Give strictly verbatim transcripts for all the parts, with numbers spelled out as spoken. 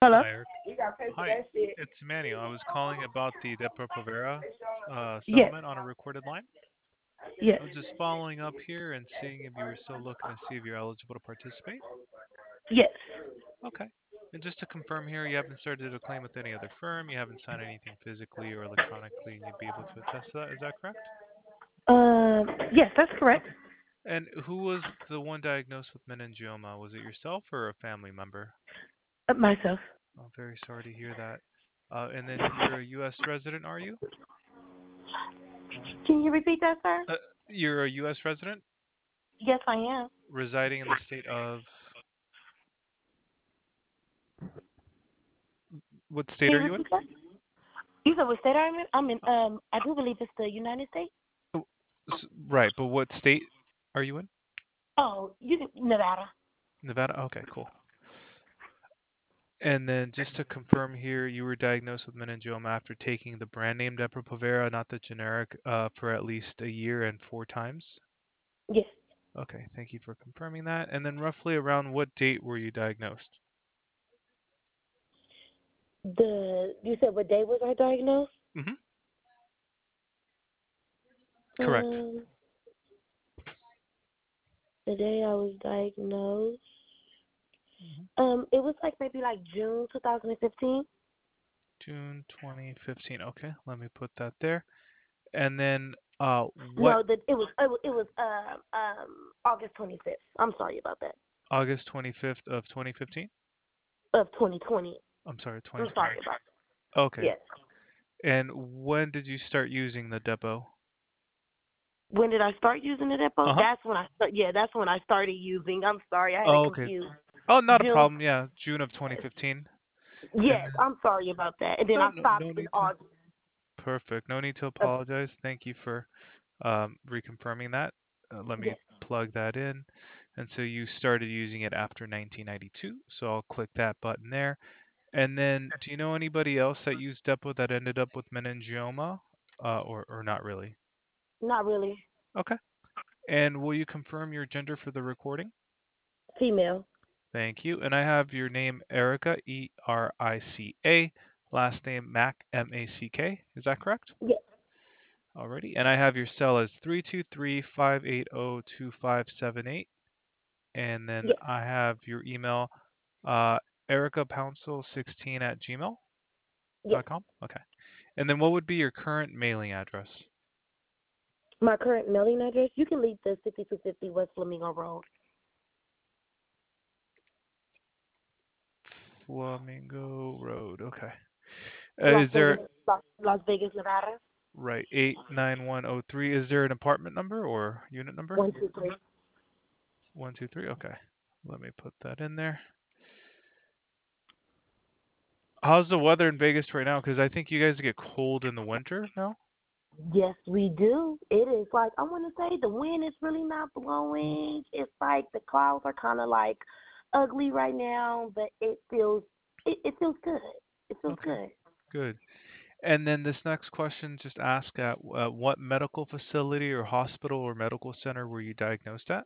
Hello? Hi, Eric. Hi, it's Emmanuel. I was calling about the Depo-Provera uh, Yes. settlement on a recorded line. Yes. I was just following up here and seeing if you were still looking to see if you're eligible to participate. Yes. Okay. And just to confirm here, you haven't started a claim with any other firm, you haven't signed anything physically or electronically, and you'd be able to attest to that. Is that correct? Uh, yes, that's correct. Okay. And who was the one diagnosed with meningioma? Was it yourself or a family member? Uh, myself. I'm very sorry to hear that. Uh, and then you're a U S resident, are you? Can you repeat that, sir? Uh, you're a U S resident Yes, I am. residing in the state of what state Can are you you in? repeat that? You said what state I'm in? I'm in, um, I do believe it's the United States. Oh, s- right, but what state are you in? Oh, you can, Nevada. Nevada? Okay, cool. And then just to confirm here, you were diagnosed with meningioma after taking the brand name Depo-Provera, not the generic, uh, for at least a year and four times. Yes. Okay, thank you for confirming that. And then roughly around what date were you diagnosed? The, you said what day was I diagnosed? Hmm. Correct. Um, the day I was diagnosed. Hmm. Um, it was like maybe like June two thousand fifteen. June twenty fifteen. Okay, let me put that there. And then uh, what No, the, it was, it was, it was, um, um, August twenty-fifth. I'm sorry about that. August twenty-fifth of twenty fifteen? Of twenty twenty. I'm sorry, I'm twenty twenty. sorry about that. Okay. Yes. And when did you start using the depot? When did I start using the depot? Uh-huh. That's when I start. Yeah, that's when I started using. I'm sorry, I had it Oh, okay. confused. Oh, not a June. problem. Yeah, June of twenty fifteen. And Yes, then I'm sorry about that. And then no, I no, stopped no in need to. August. Perfect. No need to Of, apologize. Thank you for um, reconfirming that. Uh, let me yes. plug that in. And so you started using it after nineteen ninety-two. So I'll click that button there. And then, do you know anybody else that used Depot that ended up with meningioma, uh, or or not really? Not really. Okay. And will you confirm your gender for the recording? Female. Thank you. And I have your name, Erica, E R I C A, last name Mac, M A C K. Is that correct? Yes. Alrighty. And I have your cell as three two three, five eight zero, two five seven eight. And then Yes. I have your email, uh, Erica Pouncil sixteen at gmail Yes. dot com. Okay. And then what would be your current mailing address? My current mailing address. You can leave the sixty-two fifty West Flamingo Road. Flamingo Road. Okay. Uh, Las is Vegas, there, Las, Las Vegas, Nevada. right, eight nine one zero three? Is there an apartment number or unit number? One two three. One, two, three. Okay. Let me put that in there. How's the weather in Vegas right now? Because I think you guys get cold in the winter now. Yes, we do. It is like I want to say the wind is really not blowing. It's like the clouds are kind of like ugly right now, but it feels it, it feels good. It feels Okay, good. good. And then this next question just ask at uh, what medical facility or hospital or medical center were you diagnosed at?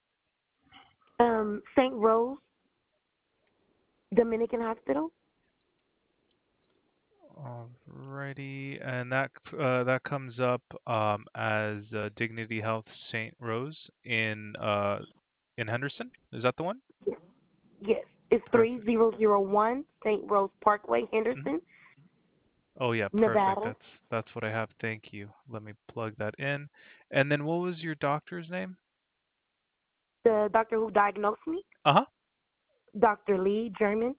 Um, Saint Rose Dominican Hospital. Alrighty, and that uh, that comes up um, as uh, Dignity Health Saint Rose in uh, in Henderson. Is that the one? Yes, yes. It's three Perfect. zero zero one Saint Rose Parkway, Mhm. Henderson, Oh yeah, perfect. Nevada. That's that's what I have. Thank you. Let me plug that in. And then what was your doctor's name? The doctor who diagnosed me, Uh-huh. Doctor Lee German,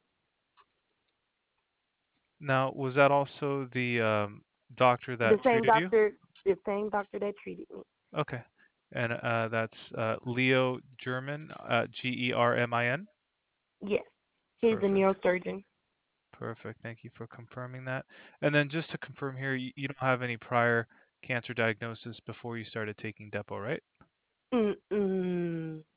Now, was that also the um, doctor the that same treated you? doctor, the same doctor that treated me. Okay. And uh, that's uh, Leo German, uh, G E R M I N. Yes, he's a Perfect. neurosurgeon. Perfect. Thank you for confirming that. And then just to confirm here, you, you don't have any prior cancer diagnosis before you started taking Depo, right? Mm-mm.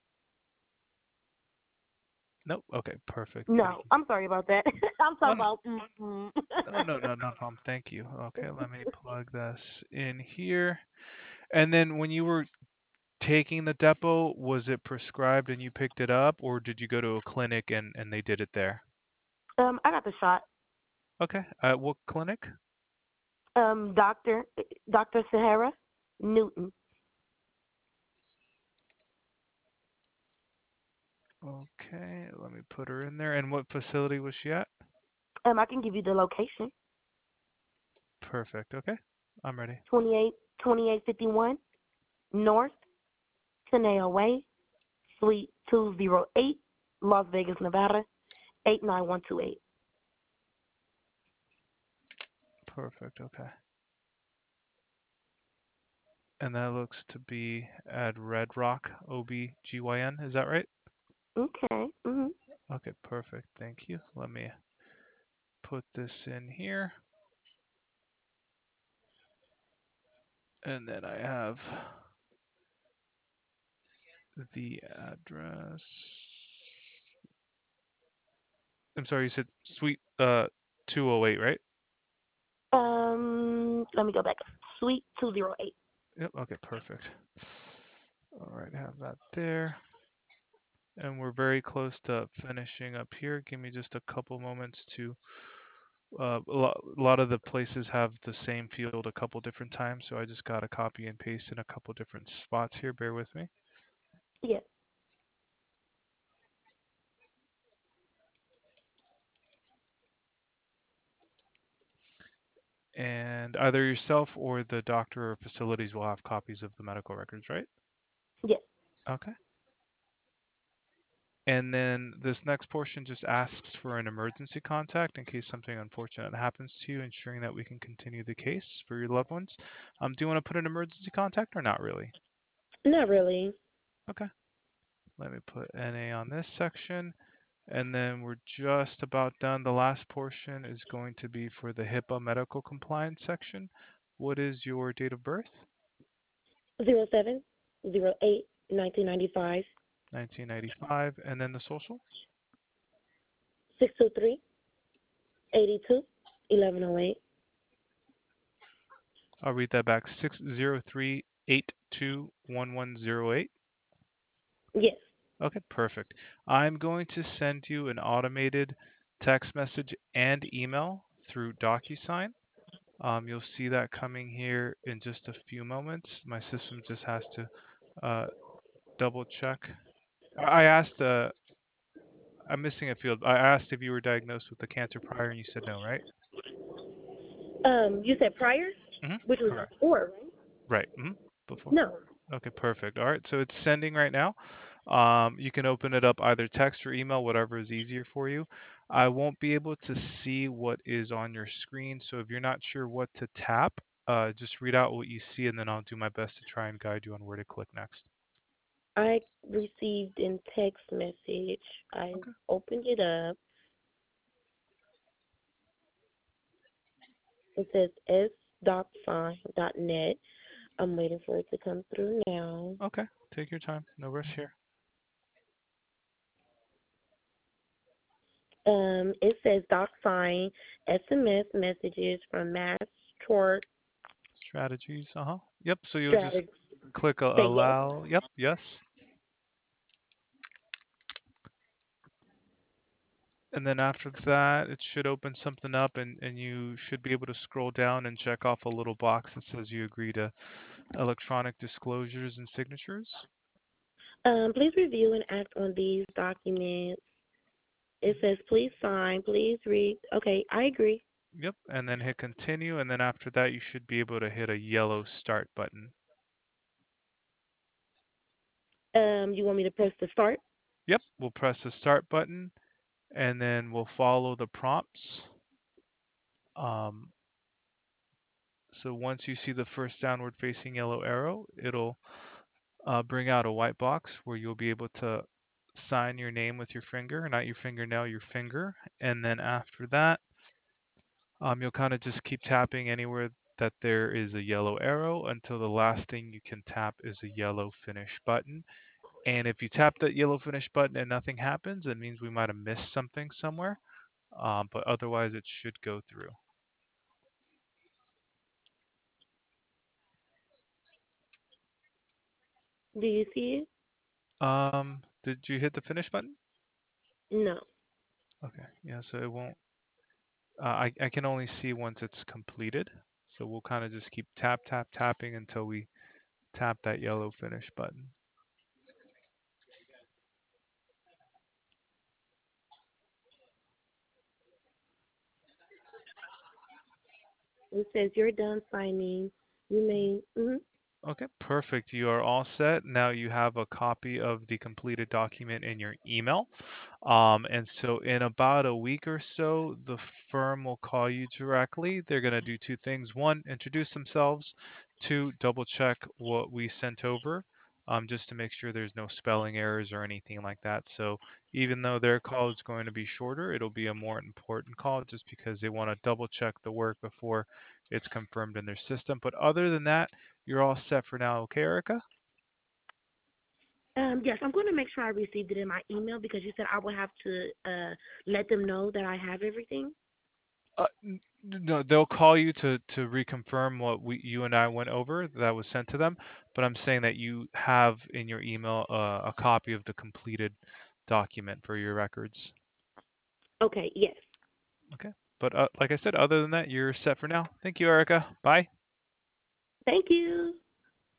Nope. Okay. Perfect. Thank No, you. I'm sorry about that. I'm Oh, talking no. about. Mm-mm. No, no, no, no problem. Thank you. Okay, let me plug this in here. And then when you were taking the Depo, was it prescribed and you picked it up, or did you go to a clinic and, and they did it there? Um, I got the shot. Okay. At what clinic? Um, Doctor Doctor Sahara Newton. Okay, let me put her in there. And what facility was she at? Um, I can give you the location. Perfect. Okay, I'm ready. Twenty-eight, twenty-eight fifty-one North Teneo Way, Suite two oh eight, Las Vegas, Nevada, eight nine one two eight. Perfect. Okay. And that looks to be at Red Rock O B G Y N. Is that right? Okay. Mhm. Okay, perfect. Thank you. Let me put this in here. And then I have the address. I'm sorry, you said Suite uh two oh eight, right? Um, let me go back. Suite two oh eight. Yep, okay, perfect. All right, have that there. And we're very close to finishing up here. Give me just a couple moments to uh, a, lot, a lot of the places have the same field a couple different times, so I just got to copy and paste in a couple different spots here. Bear with me. Yes. And either yourself or the doctor or facilities will have copies of the medical records, right? Yes. Okay. And then this next portion just asks for an emergency contact in case something unfortunate happens to you, ensuring that we can continue the case for your loved ones. Um, do you want to put an emergency contact or not really? Not really. Okay. Let me put N A on this section. And then we're just about done. The last portion is going to be for the HIPAA medical compliance section. What is your date of birth? Zero seven zero eight nineteen ninety five nineteen ninety-five. And then the social? six two three eighty two eleven oh eight. I'll read that back. six zero three eight two one one zero eight. Yes. Okay, perfect. I'm going to send you an automated text message and email through DocuSign. Um, you'll see that coming here in just a few moments. My system just has to uh, double check. I asked, uh, I'm missing a field. I asked if you were diagnosed with the cancer prior, and you said no, right? Um, you said prior, Hmm. which was Correct. before, right? Right. Hmm. Before. No. Okay, perfect. All right, so it's sending right now. Um, you can open it up either text or email, whatever is easier for you. I won't be able to see what is on your screen, so if you're not sure what to tap, uh, just read out what you see, and then I'll do my best to try and guide you on where to click next. I received in text message. I Okay. opened it up. It says s dot sign dot net. I'm waiting for it to come through now. Okay. Take your time. No rush here. Um, it says doc sign S M S messages from Mass Tort Strategies. Uh huh. Yep. So you'll just Strategy. click a- Say yes. allow. Yep. Yes. And then after that, it should open something up, and, and you should be able to scroll down and check off a little box that says you agree to electronic disclosures and signatures. Um, please review and act on these documents. It Mhm. says please sign, please read. Okay, I agree. Yep. And then hit continue. And then after that, you should be able to hit a yellow start button. Um, you want me to press the start? Yep. We'll press the start button, and then we'll follow the prompts. Um, so once you see the first downward facing yellow arrow, it'll uh, bring out a white box where you'll be able to sign your name with your finger, not your fingernail, your finger. And then after that, um, you'll kind of just keep tapping anywhere that there is a yellow arrow until the last thing you can tap is a yellow finish button. And if you tap that yellow finish button and nothing happens, it means we might have missed something somewhere. Um, but otherwise, it should go through. Do you see it? Um, did you hit the finish button? No. Okay. Yeah, so it won't. Uh, I I can only see once it's completed. So we'll kind of just keep tap tap tapping until we tap that yellow finish button. It says you're done signing. You may. Mm-hmm. Okay, perfect. You are all set. Now you have a copy of the completed document in your email. Um, and so in about a week or so, the firm will call you directly. They're going to do two things. One, introduce themselves. Two, double check what we sent over, um, just to make sure there's no spelling errors or anything like that. So even though their call is going to be shorter, it'll be a more important call just because they want to double check the work before it's confirmed in their system. But other than that, you're all set for now, okay, Erica? Um, yes, I'm going to make sure I received it in my email because you said I will have to uh, let them know that I have everything. Uh, n- no, they'll call you to to reconfirm what we you and I went over that was sent to them. But I'm saying that you have in your email uh, a copy of the completed document for your records. Okay, yes. Okay. But uh, like I said, other than that, you're set for now. Thank you, Erica. Bye. Thank you.